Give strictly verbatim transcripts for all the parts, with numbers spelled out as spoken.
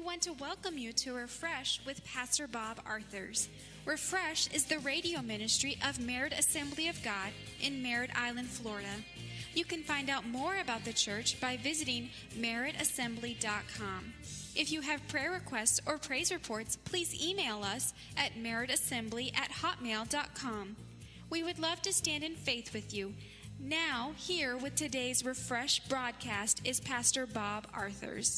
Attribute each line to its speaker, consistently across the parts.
Speaker 1: want to welcome you to Refresh with Pastor Bob Arthurs. Refresh is the radio ministry of Merritt Assembly of God in Merritt Island, Florida. You can find out more about the church by visiting merritt assembly dot com. If you have prayer requests or praise reports, please email us at merritt assembly at hotmail dot com. We would love to stand in faith with you. Now, here with today's Refresh broadcast is Pastor Bob Arthurs.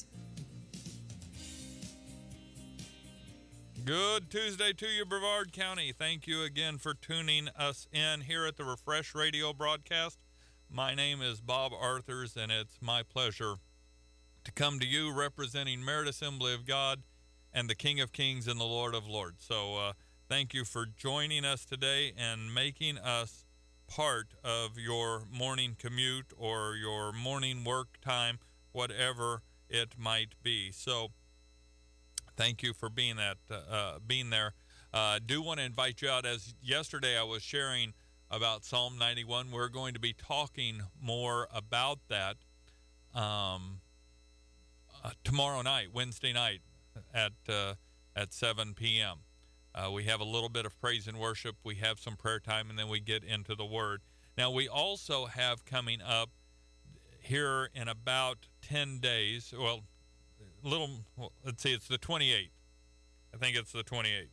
Speaker 2: Good Tuesday to you, Brevard County. Thank you again for tuning us in here at the Refresh Radio broadcast. My name is Bob Arthurs, and it's my pleasure to come to you representing Merritt Assembly of God and the King of Kings and the Lord of Lords. So uh, thank you for joining us today and making us part of your morning commute or your morning work time, whatever it might be. So thank you for being that, uh, being there. I uh, do want to invite you out. As yesterday I was sharing about Psalm ninety-one, we're going to be talking more about that um, uh, tomorrow night, Wednesday night at uh, at seven p.m. Uh, we have a little bit of praise and worship. We have some prayer time, and then we get into the Word. Now, we also have coming up here in about ten days, well, little, well, let's see, it's the twenty-eighth. I think it's the twenty-eighth.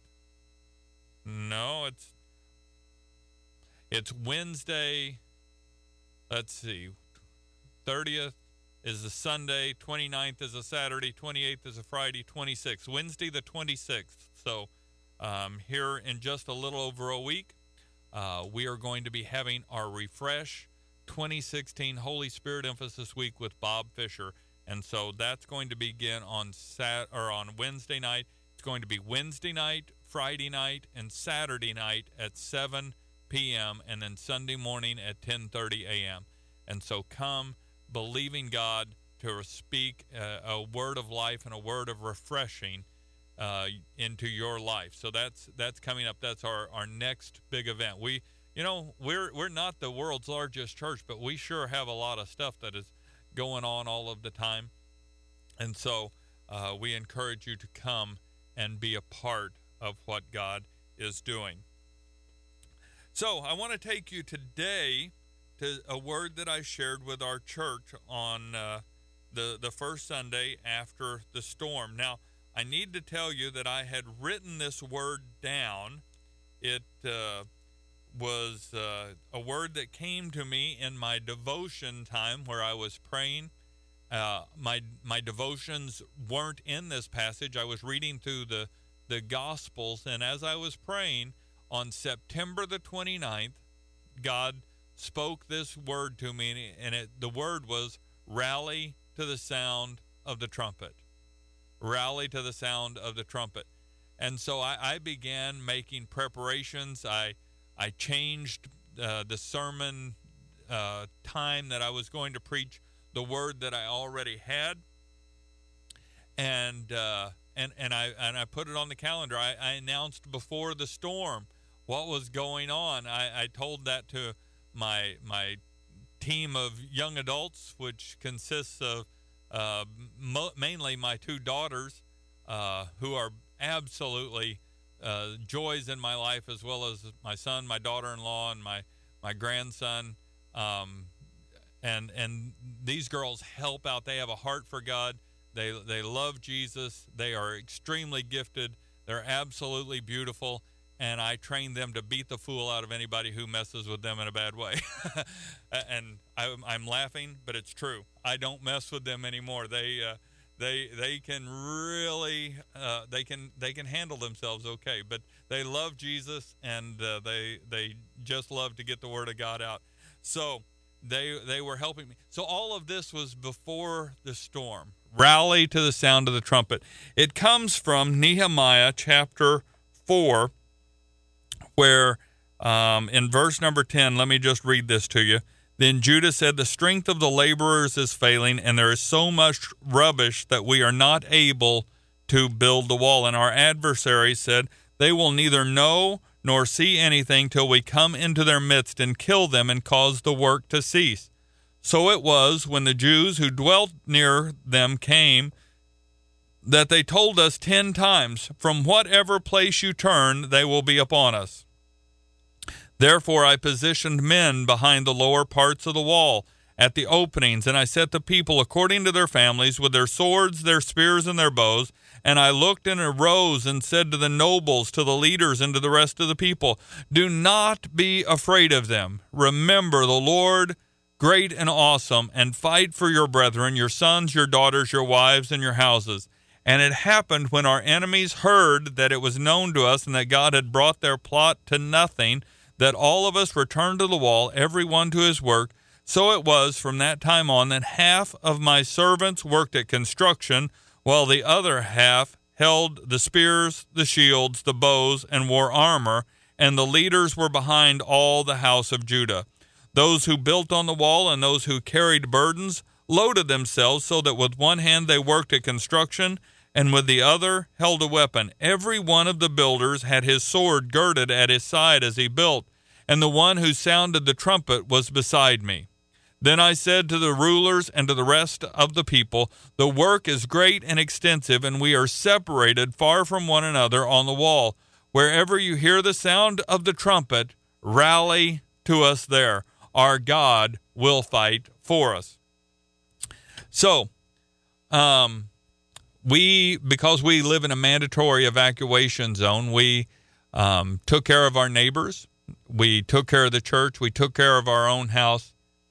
Speaker 2: No, it's it's Wednesday. Let's see. thirtieth is a Sunday, twenty-ninth is a Saturday, twenty-eighth is a Friday, twenty-sixth. Wednesday the twenty-sixth. So um, here in just a little over a week, uh, we are going to be having our Refresh twenty sixteen Holy Spirit Emphasis Week with Bob Fisher. And so that's going to begin on Sat or on Wednesday night. It's going to be Wednesday night, Friday night, and Saturday night at seven p.m. and then Sunday morning at ten thirty a.m. And so come believing God to speak a, a word of life and a word of refreshing uh, into your life. So that's that's coming up. That's our, our next big event. We, you know, we're we're not the world's largest church, but we sure have a lot of stuff that is going on all of the time. And so uh, we encourage you to come and be a part of what God is doing. So I want to take you today to a word that I shared with our church on uh, the, the first Sunday after the storm. Now, I need to tell you that I had written this word down. It uh, was uh, a word that came to me in my devotion time where I was praying. Uh, my my devotions weren't in this passage. I was reading through the, the Gospels, and as I was praying on September the twenty-ninth, God spoke this word to me, and it, the word was rally to the sound of the trumpet. Rally to the sound of the trumpet. And so I, I began making preparations. I I changed uh, the sermon uh, time that I was going to preach the word that I already had, and uh, and and I and I put it on the calendar. I, I announced before the storm what was going on. I, I told that to my my team of young adults, which consists of uh, mo- mainly my two daughters, uh, who are absolutely Uh, joys in my life, as well as my son, my daughter-in-law, and my my grandson. Um, and and these girls help out. They have a heart for God. They they love Jesus. They are extremely gifted. They're absolutely beautiful. And I train them to beat the fool out of anybody who messes with them in a bad way. And I, I'm laughing, but it's true. I don't mess with them anymore. They uh, They they can really uh, they can they can handle themselves okay, but they love Jesus, and uh, they they just love to get the word of God out. So they they were helping me. So all of this was before the storm. Rally to the sound of the trumpet. It comes from Nehemiah chapter four, where um, in verse number ten. Let me just read this to you. Then Judah said, "The strength of the laborers is failing, and there is so much rubbish that we are not able to build the wall." And our adversaries said, "They will neither know nor see anything till we come into their midst and kill them and cause the work to cease." So it was when the Jews who dwelt near them came that they told us ten times, from whatever place you turn, they will be upon us. Therefore I positioned men behind the lower parts of the wall at the openings, and I set the people according to their families with their swords, their spears, and their bows. And I looked and arose and said to the nobles, to the leaders, and to the rest of the people, do not be afraid of them. Remember the Lord, great and awesome, and fight for your brethren, your sons, your daughters, your wives, and your houses. And it happened when our enemies heard that it was known to us and that God had brought their plot to nothing, that all of us returned to the wall, every one to his work. So it was from that time on that half of my servants worked at construction, while the other half held the spears, the shields, the bows, and wore armor, and the leaders were behind all the house of Judah. Those who built on the wall and those who carried burdens loaded themselves so that with one hand they worked at construction, and with the other held a weapon. Every one of the builders had his sword girded at his side as he built, and the one who sounded the trumpet was beside me. Then I said to the rulers and to the rest of the people, the work is great and extensive, and we are separated far from one another on the wall. Wherever you hear the sound of the trumpet, rally to us there. Our God will fight for us. So, um, we, because we live in a mandatory evacuation zone, we um, took care of our neighbors. We took care of the church. We took care of our own house.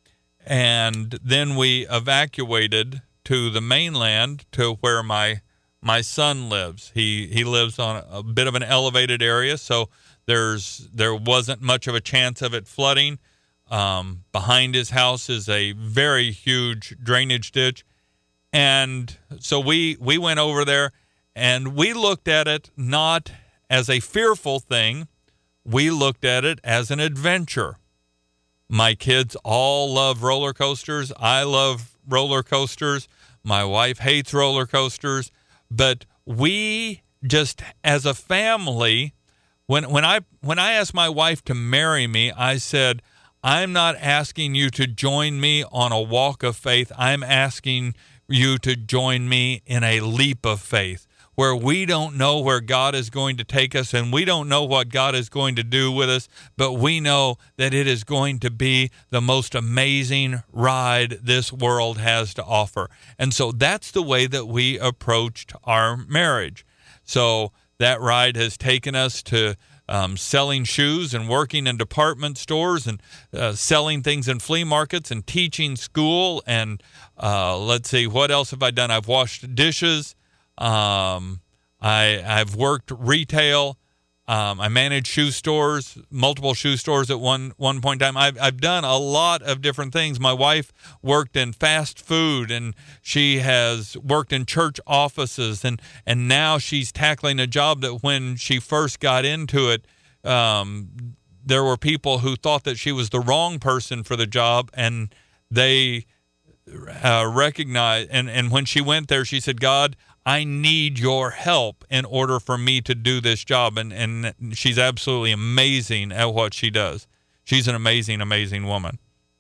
Speaker 2: And then we evacuated to the mainland, to where my my son lives. He he lives on a bit of an elevated area, so there's there wasn't much of a chance of it flooding. Um, behind his house is a very huge drainage ditch, and so we we went over there, and we looked at it not as a fearful thing. We looked at it as an adventure. My kids all love roller coasters. I love roller coasters. My wife hates roller coasters. But we just, as a family, when when I when I asked my wife to marry me, I said, I'm not asking you to join me on a walk of faith. I'm asking you to join me in a leap of faith, where we don't know where God is going to take us, and we don't know what God is going to do with us, but we know that it is going to be the most amazing ride this world has to offer. And so that's the way that we approached our marriage. So that ride has taken us to um, selling shoes and working in department stores and uh, selling things in flea markets and teaching school. And uh, let's see, what else have I done? I've washed dishes. Um, I, I've worked retail. Um, I managed shoe stores, multiple shoe stores at one, one point in time. I've, I've done a lot of different things. My wife worked in fast food, and she has worked in church offices, and, and now she's tackling a job that when she first got into it, um, there were people who thought that she was the wrong person for the job, and they uh, recognized, and, and when she went there, she said, God, I need your help in order for me to do this job. And, and she's absolutely amazing at what she does. She's an amazing, amazing woman.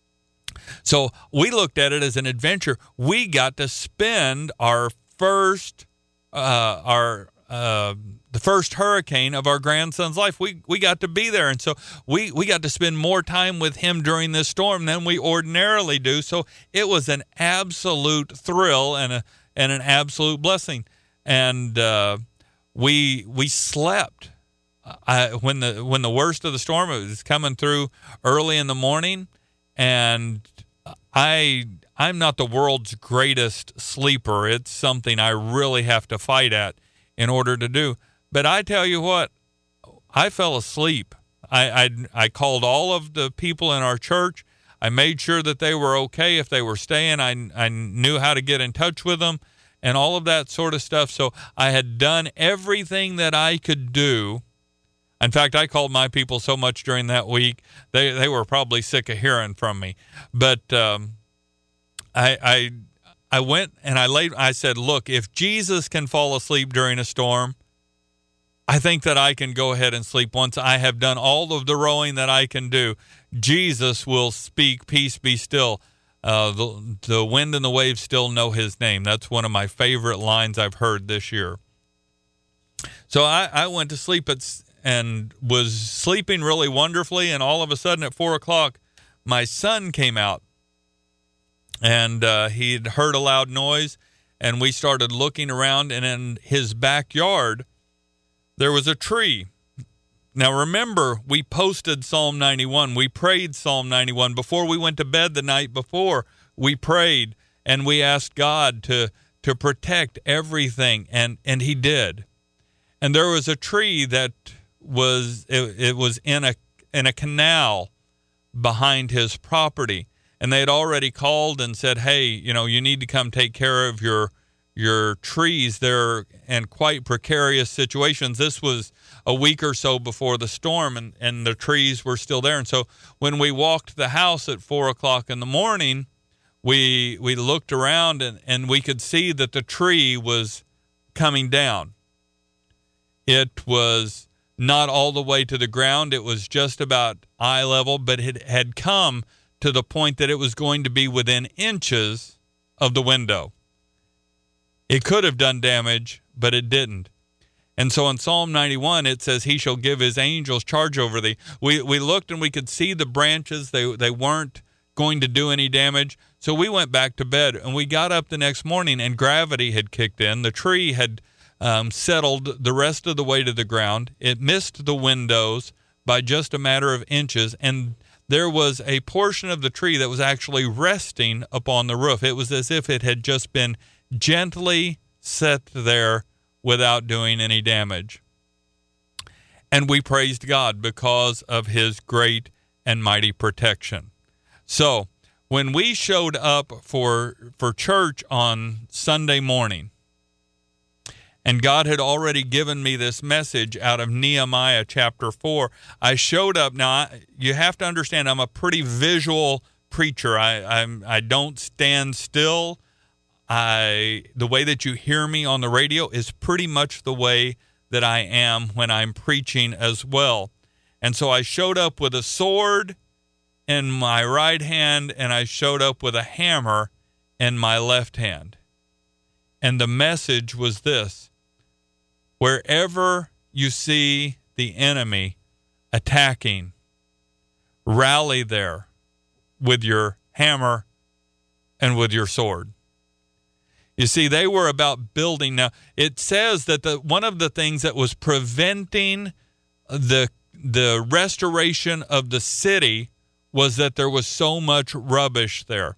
Speaker 2: So we looked at it as an adventure. We got to spend our first, uh, our uh, the first hurricane of our grandson's life. We we got to be there. And so we, we got to spend more time with him during this storm than we ordinarily do. So it was an absolute thrill and a and an absolute blessing. And uh, we we slept. I, when the when the worst of the storm, it was coming through early in the morning, and I I'm not the world's greatest sleeper. It's something I really have to fight at in order to do. But I tell you what, I fell asleep. I I, I called all of the people in our church. I made sure that they were okay if they were staying. I, I knew how to get in touch with them and all of that sort of stuff. So I had done everything that I could do. In fact, I called my people so much during that week, they, they were probably sick of hearing from me. But um, I, I, I went and I laid, I said, look, if Jesus can fall asleep during a storm, I think that I can go ahead and sleep once I have done all of the rowing that I can do. Jesus will speak, peace be still. Uh, the, the wind and the waves still know his name. That's one of my favorite lines I've heard this year. So I, I went to sleep at, and was sleeping really wonderfully, and all of a sudden at four o'clock, my son came out, and uh, he'd heard a loud noise, and we started looking around, and in his backyard, there was a tree. Now, remember, we posted Psalm ninety-one. We prayed Psalm ninety-one. Before we went to bed the night before, we prayed, and we asked God to, to protect everything, and, and he did. And there was a tree that was, it, it was in a, in a canal behind his property, and they had already called and said, hey, you know, you need to come take care of your your trees. They're in quite precarious situations. This was a week or so before the storm, and, and the trees were still there. And so when we walked the house at four o'clock in the morning, we we looked around, and, and we could see that the tree was coming down. It was not all the way to the ground. It was just about eye level, but it had come to the point that it was going to be within inches of the window. It could have done damage, but it didn't. And so in Psalm ninety-one, it says, he shall give his angels charge over thee. We we looked and we could see the branches. They, they weren't going to do any damage. So we went back to bed, and we got up the next morning, and gravity had kicked in. The tree had um, settled the rest of the way to the ground. It missed the windows by just a matter of inches, and there was a portion of the tree that was actually resting upon the roof. It was as if it had just been gently set there without doing any damage. And we praised God because of his great and mighty protection. So when we showed up for for church on Sunday morning, and God had already given me this message out of Nehemiah chapter four, I showed up. Now, I, you have to understand, I'm a pretty visual preacher. I I'm, I don't stand still. I the way that you hear me on the radio is pretty much the way that I am when I'm preaching as well. And so I showed up with a sword in my right hand, and I showed up with a hammer in my left hand. And the message was this: wherever you see the enemy attacking, rally there with your hammer and with your sword. You see, they were about building. Now, it says that the one of the things that was preventing the the restoration of the city was that there was so much rubbish there.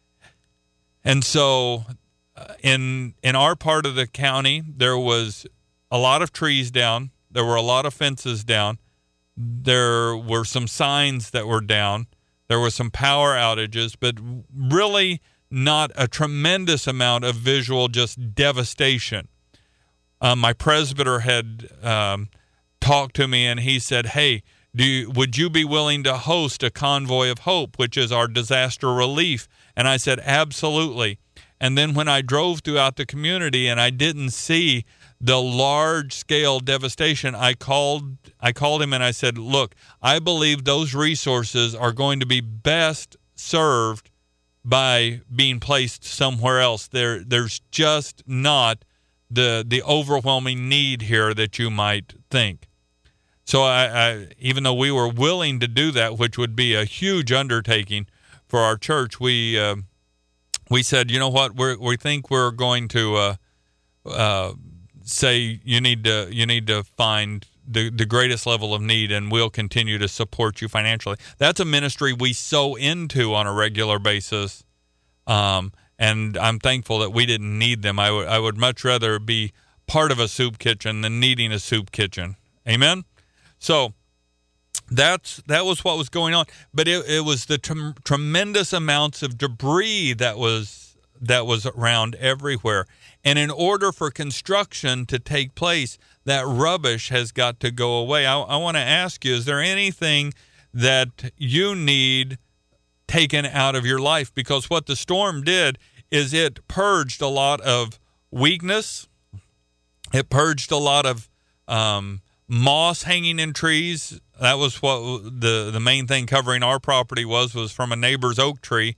Speaker 2: And so uh, in in our part of the county, there was a lot of trees down. There were a lot of fences down. There were some signs that were down. There were some power outages, but really not a tremendous amount of visual, just devastation. Um, my presbyter had um, talked to me, and he said, hey, do you, would you be willing to host a convoy of hope, which is our disaster relief? And I said, absolutely. And then when I drove throughout the community and I didn't see the large-scale devastation, I called I called him and I said, look, I believe those resources are going to be best served by being placed somewhere else. There, there's just not the the overwhelming need here that you might think. So I, I, even though we were willing to do that, which would be a huge undertaking for our church, we uh, we said, you know what, we we think we're going to uh, uh, say you need to you need to find the the greatest level of need, and we'll continue to support you financially. That's a ministry we sow into on a regular basis, um, and I'm thankful that we didn't need them. I would I would much rather be part of a soup kitchen than needing a soup kitchen. Amen. So that's that was what was going on, but it, it was the t- tremendous amounts of debris that was that was around everywhere. And in order for construction to take place, that rubbish has got to go away. I, I want to ask you, is there anything that you need taken out of your life? Because what the storm did is it purged a lot of weakness. It purged a lot of um, moss hanging in trees. That was what the, the main thing covering our property was, was from a neighbor's oak tree.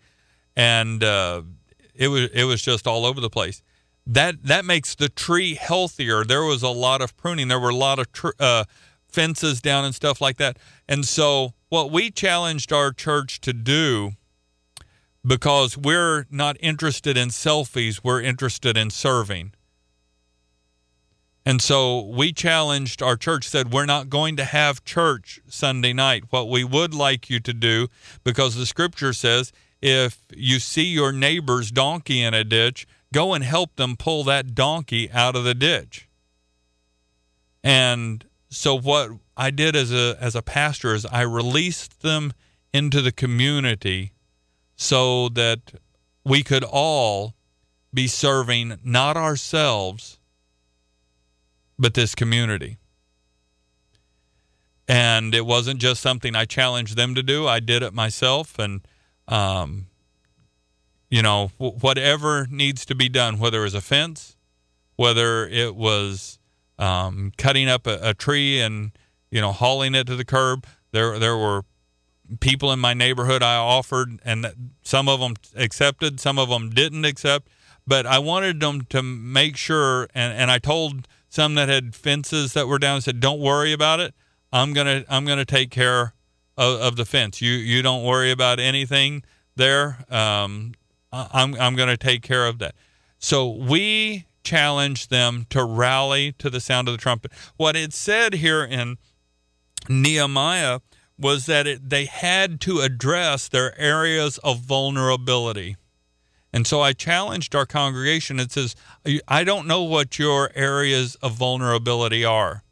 Speaker 2: and uh, it was it was just all over the place. That that makes the tree healthier. There was a lot of pruning. There were a lot of tr- uh, fences down and stuff like that. And so what we challenged our church to do, because we're not interested in selfies, we're interested in serving. And so we challenged our church, said, we're not going to have church Sunday night. What we would like you to do, because the scripture says, if you see your neighbor's donkey in a ditch, go and help them pull that donkey out of the ditch. And so what I did as a as a pastor is I released them into the community so that we could all be serving not ourselves, but this community. And it wasn't just something I challenged them to do. I did it myself. And, um, you know, w- whatever needs to be done, whether it was a fence, whether it was um, cutting up a, a tree and, you know, hauling it to the curb. There, there were people in my neighborhood I offered, and some of them accepted, some of them didn't accept. But I wanted them to make sure, and, and I told some that had fences that were down, I said, don't worry about it. I'm gonna I'm gonna take care of, of the fence. You you don't worry about anything there. Um, I'm I'm gonna take care of that. So we challenged them to rally to the sound of the trumpet. What it said here in Nehemiah was that it, they had to address their areas of vulnerability. And so I challenged our congregation. It says, I don't know what your areas of vulnerability are.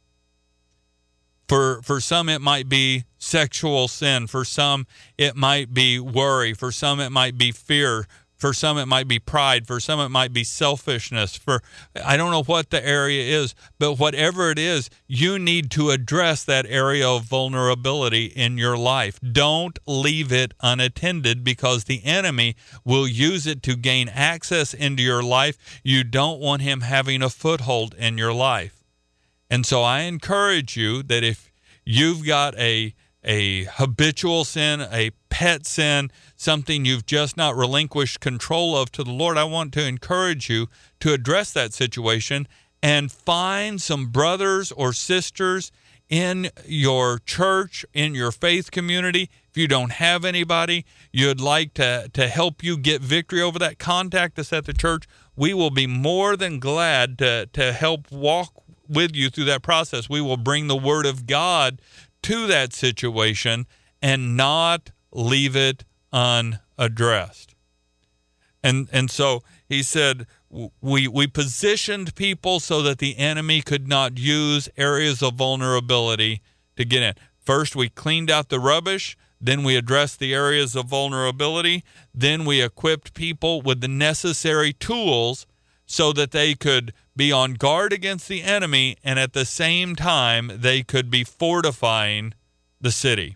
Speaker 2: For for some, it might be sexual sin. For some, it might be worry. For some, it might be fear. For some, it might be pride. For some, it might be selfishness. For I don't know what the area is, but whatever it is, you need to address that area of vulnerability in your life. Don't leave it unattended, because the enemy will use it to gain access into your life. You don't want him having a foothold in your life. And so I encourage you that if you've got a a habitual sin, a pet sin, something you've just not relinquished control of to the Lord, I want to encourage you to address that situation and find some brothers or sisters in your church, in your faith community. If you don't have anybody you'd like to, to help you get victory over that, contact us at the church. We will be more than glad to, to help walk with you through that process. We will bring the word of God to that situation and not leave it unaddressed. And and so he said, we we positioned people so that the enemy could not use areas of vulnerability to get in. First, we cleaned out the rubbish. Then we addressed the areas of vulnerability. Then we equipped people with the necessary tools so that they could be on guard against the enemy, and at the same time, they could be fortifying the city.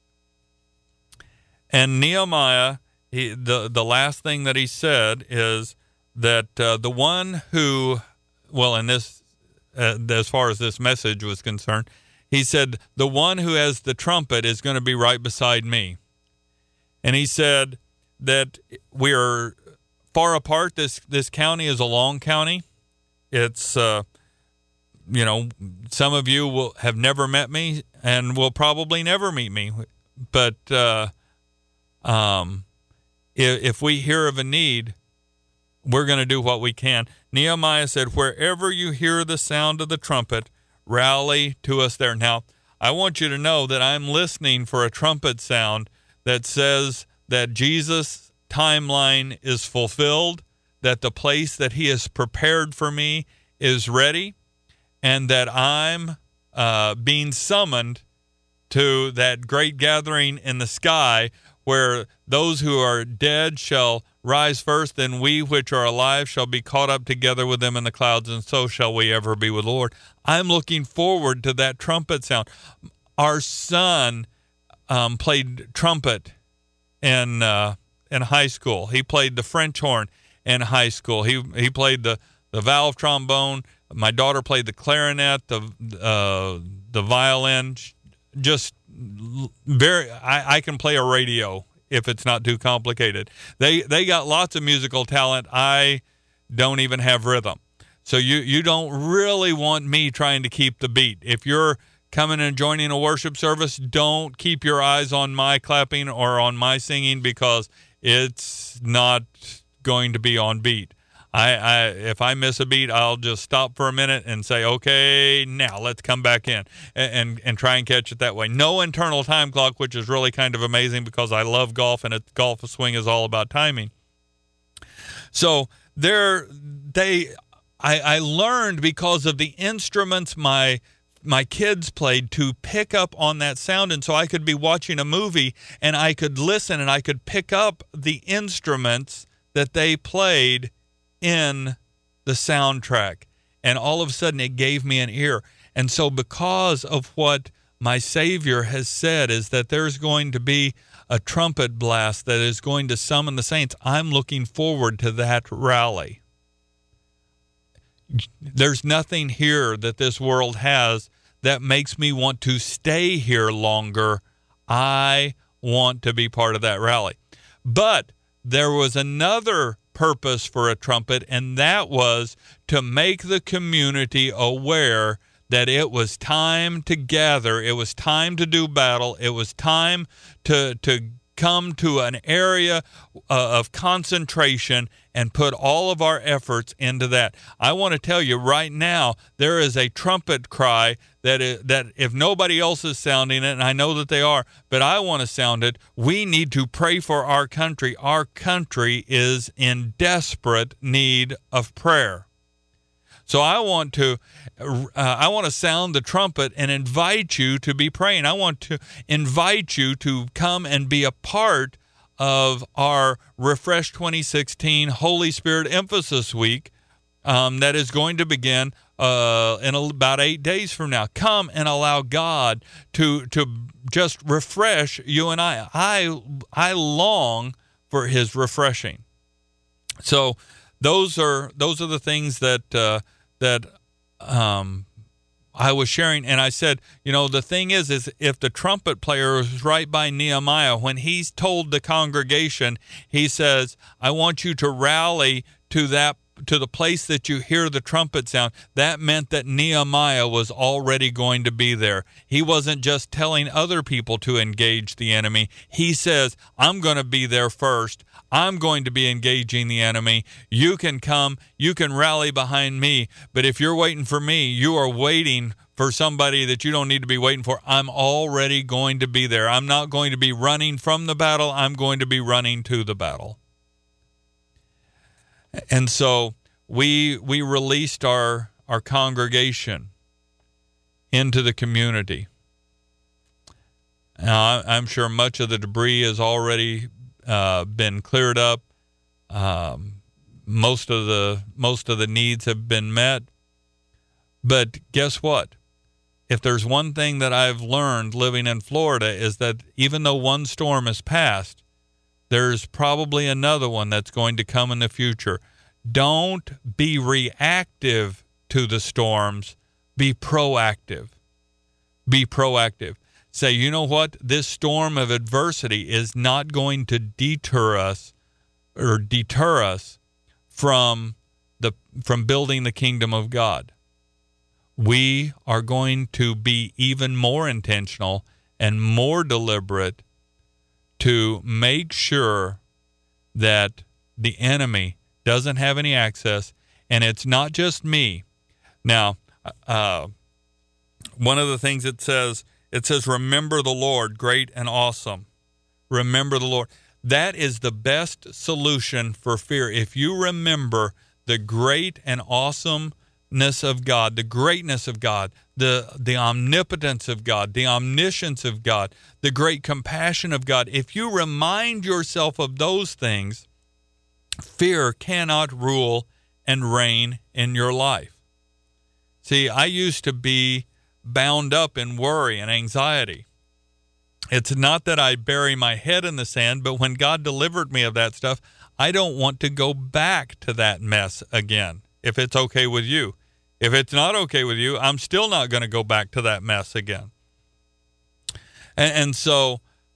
Speaker 2: And Nehemiah, he, the, the last thing that he said is that uh, the one who, well, in this, uh, as far as this message was concerned, he said, the one who has the trumpet is going to be right beside me. And he said that we are far apart. This, this county is a long county. It's, uh, you know, some of you will have never met me and will probably never meet me. But uh, um, if, if we hear of a need, we're going to do what we can. Nehemiah said, wherever you hear the sound of the trumpet, rally to us there. Now, I want you to know that I'm listening for a trumpet sound that says that Jesus' timeline is fulfilled, that the place that he has prepared for me is ready, and that I'm uh, being summoned to that great gathering in the sky where those who are dead shall rise first, then we which are alive shall be caught up together with them in the clouds, and so shall we ever be with the Lord. I'm looking forward to that trumpet sound. Our son um, played trumpet in uh, in high school. He played the French horn in high school. He he played the, the valve trombone. My daughter played the clarinet, the uh, the violin. Just very, I, I can play a radio if it's not too complicated. They they got lots of musical talent. I don't even have rhythm. So you, you don't really want me trying to keep the beat. If you're coming and joining a worship service, don't keep your eyes on my clapping or on my singing, because it's not going to be on beat. I, I if I miss a beat, I'll just stop for a minute and say, okay, now let's come back in and, and, and try and catch it that way. No internal time clock, which is really kind of amazing because I love golf, and a golf swing is all about timing. So there, they, I, I learned because of the instruments my my kids played to pick up on that sound. And so I could be watching a movie and I could listen and I could pick up the instruments that they played in the soundtrack. And all of a sudden it gave me an ear. And so because of what my Savior has said is that there's going to be a trumpet blast that is going to summon the saints, I'm looking forward to that rally. There's nothing here that this world has that makes me want to stay here longer. I want to be part of that rally. But there was another purpose for a trumpet, and that was to make the community aware that it was time to gather, it was time to do battle, it was time to, to come to an area uh, of concentration and put all of our efforts into that. I want to tell you right now, there is a trumpet cry that is, that if nobody else is sounding it, and I know that they are, but I want to sound it, we need to pray for our country. Our country is in desperate need of prayer. So I want to uh, I want to sound the trumpet and invite you to be praying. I want to invite you to come and be a part of our Refresh twenty sixteen Holy Spirit Emphasis Week um, that is going to begin uh, in about eight days from now. Come and allow God to to just refresh you and I. I I long for His refreshing. So those are those are the things that uh, that um, I was sharing, and I said, you know, the thing is, is if the trumpet player is right by Nehemiah, when he's told the congregation, he says, I want you to rally to that, to the place that you hear the trumpet sound. That meant that Nehemiah was already going to be there. He wasn't just telling other people to engage the enemy. He says, I'm going to be there first. I'm going to be engaging the enemy. You can come, you can rally behind me, but if you're waiting for me, you are waiting for somebody that you don't need to be waiting for. I'm already going to be there. I'm not going to be running from the battle. I'm going to be running to the battle. And so we we released our, our congregation into the community. Now, I'm sure much of the debris has already uh, been cleared up. Um, most of the most of the needs have been met. But guess what? If there's one thing that I've learned living in Florida is that even though one storm has passed, there's probably another one that's going to come in the future. Don't be reactive to the storms. Be proactive. Be proactive. Say, you know what? This storm of adversity is not going to deter us or deter us from the from building the kingdom of God. We are going to be even more intentional and more deliberate to make sure that the enemy doesn't have any access, and it's not just me. Now, uh, one of the things it says, it says, remember the Lord, great and awesome. Remember the Lord. That is the best solution for fear. If you remember the great and awesomeness of God, the greatness of God, the, the omnipotence of God, the omniscience of God, the great compassion of God, if you remind yourself of those things, fear cannot rule and reign in your life. See, I used to be bound up in worry and anxiety. It's not that I bury my head in the sand, but when God delivered me of that stuff, I don't want to go back to that mess again, if it's okay with you. If it's not okay with you, I'm still not going to go back to that mess again. And, and so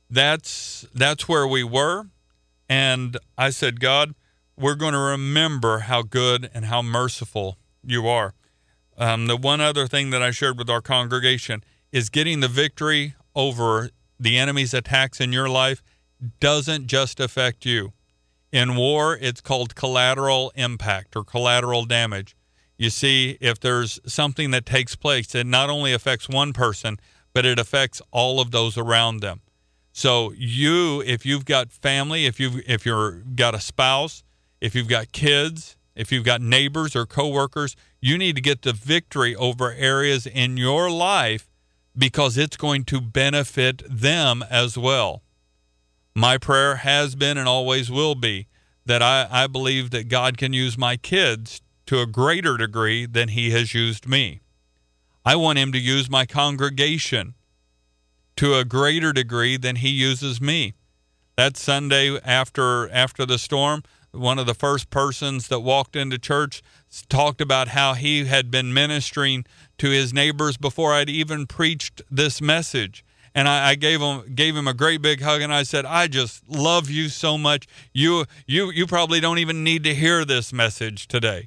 Speaker 2: that's that's where we were. And I said, God, we're going to remember how good and how merciful you are. Um, the one other thing that I shared with our congregation is getting the victory over the enemy's attacks in your life doesn't just affect you. In war, it's called collateral impact or collateral damage. You see, if there's something that takes place, it not only affects one person, but it affects all of those around them. So you, if you've got family, if you've if you're got a spouse, if you've got kids, if you've got neighbors or coworkers, you need to get the victory over areas in your life because it's going to benefit them as well. My prayer has been and always will be that I, I believe that God can use my kids to a greater degree than he has used me. I want him to use my congregation to a greater degree than he uses me. That Sunday after after the storm, one of the first persons that walked into church talked about how he had been ministering to his neighbors before I'd even preached this message. And I, I gave him gave him a great big hug, and I said, I just love you so much. You you you probably don't even need to hear this message today.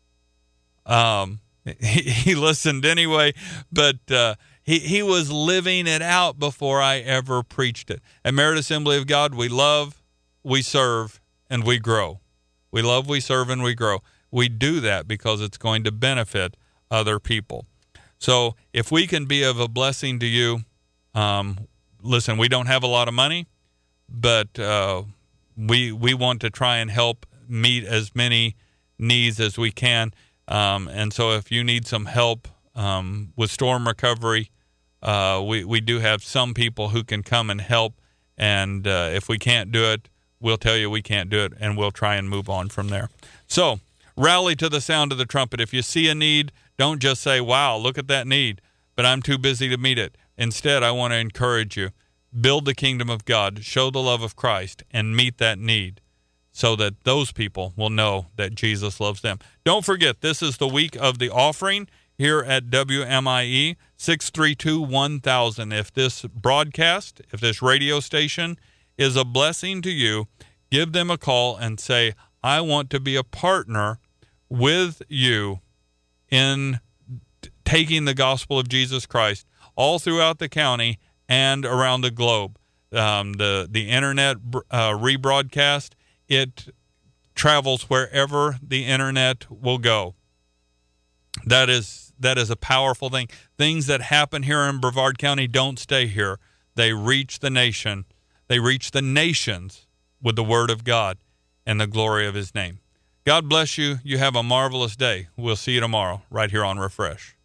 Speaker 2: Um, he, he listened anyway, but uh, he he was living it out before I ever preached it. At Merit Assembly of God, we love, we serve, and we grow. We love, we serve, and we grow. We do that because it's going to benefit other people. So if we can be of a blessing to you, um, listen, we don't have a lot of money, but uh, we we want to try and help meet as many needs as we can. Um, and so if you need some help um, with storm recovery, uh, we, we do have some people who can come and help. And uh, if we can't do it, we'll tell you we can't do it, and we'll try and move on from there. So rally to the sound of the trumpet. If you see a need, don't just say, wow, look at that need, but I'm too busy to meet it. Instead, I want to encourage you, build the kingdom of God, show the love of Christ, and meet that need so that those people will know that Jesus loves them. Don't forget, this is the week of the offering here at W M I E, six three two, one thousand. If this broadcast, if this radio station is a blessing to you, give them a call and say, I want to be a partner with you in t- taking the gospel of Jesus Christ all throughout the county and around the globe. Um, the, the internet uh, rebroadcast, it travels wherever the internet will go. That is that is a powerful thing. Things that happen here in Brevard County don't stay here. They reach the nation. They reach the nations with the word of God and the glory of his name. God bless you. You have a marvelous day. We'll see you tomorrow right here on Refresh.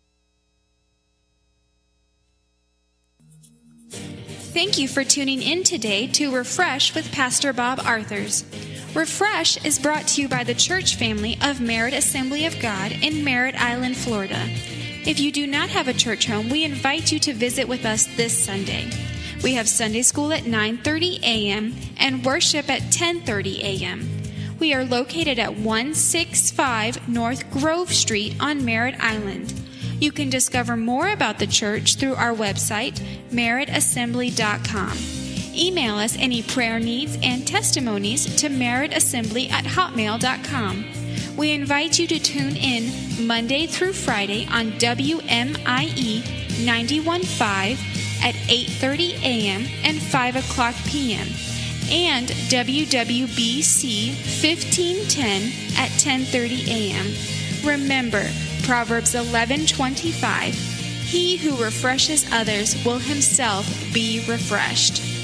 Speaker 1: Thank you for tuning in today to Refresh with Pastor Bob Arthurs. Refresh is brought to you by the church family of Merit Assembly of God in Merritt Island, Florida. If you do not have a church home, we invite you to visit with us this Sunday. We have Sunday school at nine thirty a.m. and worship at ten thirty a.m. We are located at one sixty-five North Grove Street on Merritt Island. You can discover more about the church through our website, merritt assembly dot com. Email us any prayer needs and testimonies to merrittassembly at hotmail dot com. We invite you to tune in Monday through Friday on W M I E ninety-one point five at eight thirty a.m. and five o'clock p.m. and W W B C fifteen ten at ten thirty a.m. Remember, Proverbs eleven twenty-five, he who refreshes others will himself be refreshed.